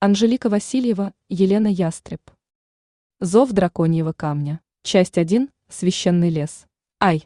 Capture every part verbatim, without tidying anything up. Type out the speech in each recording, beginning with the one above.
Анжелика Васильева, Елена Ястреб. Зов драконьего камня. Часть один. Священный лес. Ай.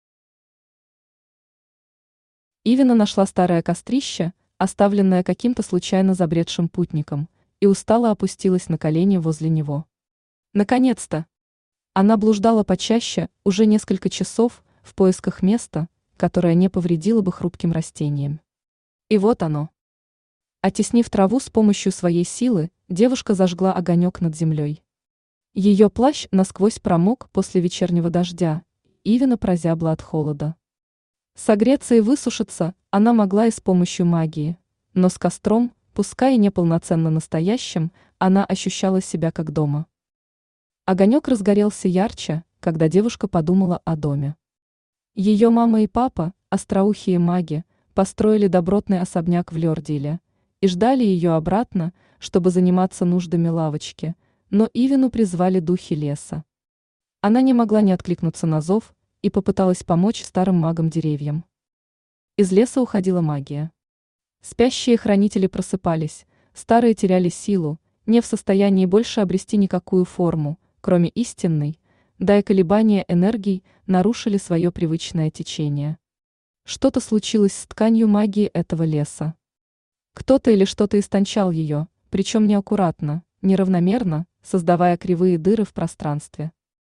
Ивина нашла старое кострище, оставленное каким-то случайно забредшим путником, и устало опустилась на колени возле него. Наконец-то! Она блуждала почаще уже несколько часов в поисках места, которое не повредило бы хрупким растениям. И вот оно. Оттеснив траву с помощью своей силы, девушка зажгла огонек над землей. Ее плащ насквозь промок после вечернего дождя, Ивина прозябла от холода. Согреться и высушиться она могла и с помощью магии, но с костром, пускай и неполноценно настоящим, она ощущала себя как дома. Огонек разгорелся ярче, когда девушка подумала о доме. Ее мама и папа, остроухие маги, построили добротный особняк в Лёрдиле и ждали ее обратно, чтобы заниматься нуждами лавочки, но Ивину призвали духи леса. Она не могла не откликнуться на зов и попыталась помочь старым магам-деревьям. Из леса уходила магия. Спящие хранители просыпались, старые теряли силу, не в состоянии больше обрести никакую форму, кроме истинной, да и колебания энергий нарушили свое привычное течение. Что-то случилось с тканью магии этого леса. Кто-то или что-то истончал ее, причем неаккуратно, неравномерно, создавая кривые дыры в пространстве.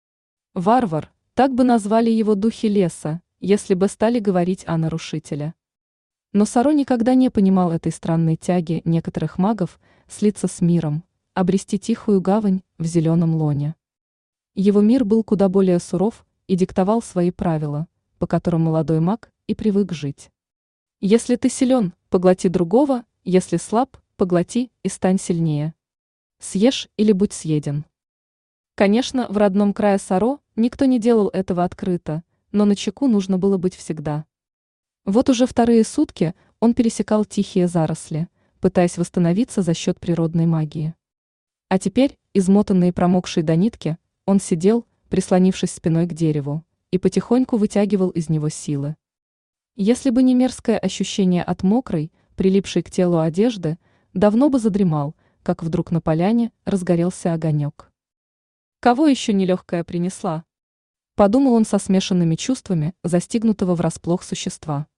Варвар, так бы назвали его духи леса, если бы стали говорить о нарушителе. Но Саро никогда не понимал этой странной тяги некоторых магов слиться с миром, обрести тихую гавань в зеленом лоне. Его мир был куда более суров и диктовал свои правила, по которым молодой маг и привык жить. Если ты силен, поглоти другого, если слаб, поглоти и стань сильнее. Съешь или будь съеден. Конечно, в родном крае Саро никто не делал этого открыто, но начеку нужно было быть всегда. Вот уже вторые сутки он пересекал тихие заросли, пытаясь восстановиться за счет природной магии. А теперь, измотанный и промокший до нитки, он сидел, прислонившись спиной к дереву, и потихоньку вытягивал из него силы. Если бы не мерзкое ощущение от мокрой, прилипшей к телу одежды, давно бы задремал, как вдруг на поляне разгорелся огонек. Кого еще нелегкая принесла? Подумал он со смешанными чувствами застигнутого врасплох существа.